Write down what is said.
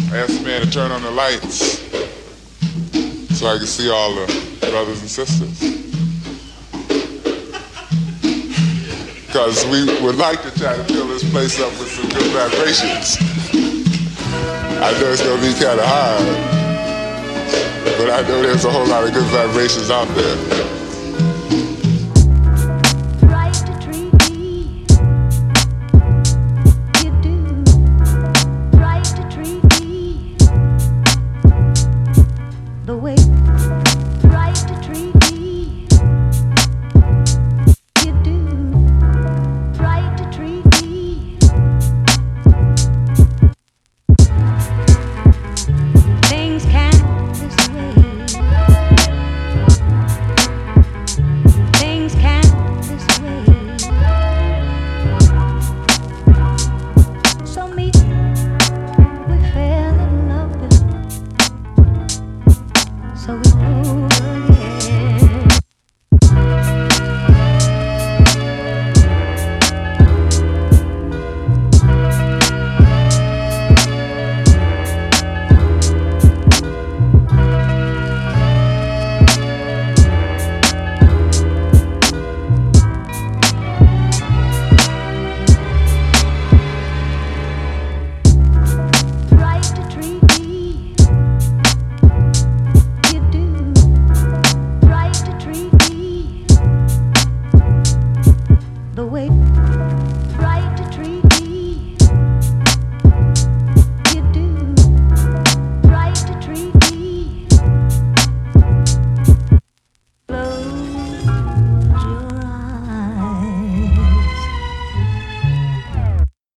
I asked the man to turn on the lights so I could see all the brothers and sisters. Because we would like to try to fill this place up with some good vibrations. I know it's going to be kind of hard, but I know there's a whole lot of good vibrations out there.